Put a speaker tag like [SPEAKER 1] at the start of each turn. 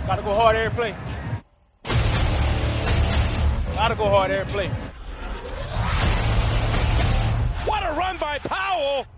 [SPEAKER 1] Gotta go hard every play. Gotta go hard every play.
[SPEAKER 2] What a run by Powell!